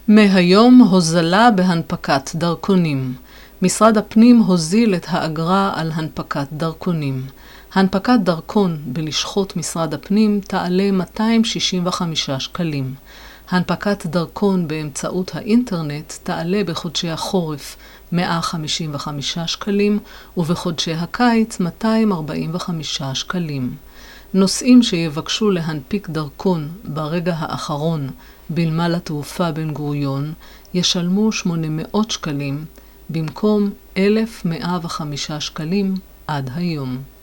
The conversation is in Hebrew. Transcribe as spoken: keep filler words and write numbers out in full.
מהיום הוזלה בהנפקת דרכונים. משרד הפנים הוזיל את האגרה על הנפקת דרכונים. הנפקת דרכון בלשכות משרד הפנים תעלה מאתיים שישים וחמישה שקלים. הנפקת דרכון באמצעות האינטרנט תעלה בחודשי החורף מאה חמישים וחמישה שקלים ובחודשי הקיץ מאתיים ארבעים וחמישה שקלים. נוסעים שיבקשו להנפיק דרכון ברגע האחרון בנמל התעופה בן גוריון ישלמו שמונה מאות שקלים במקום אלף מאה וחמישה שקלים עד היום.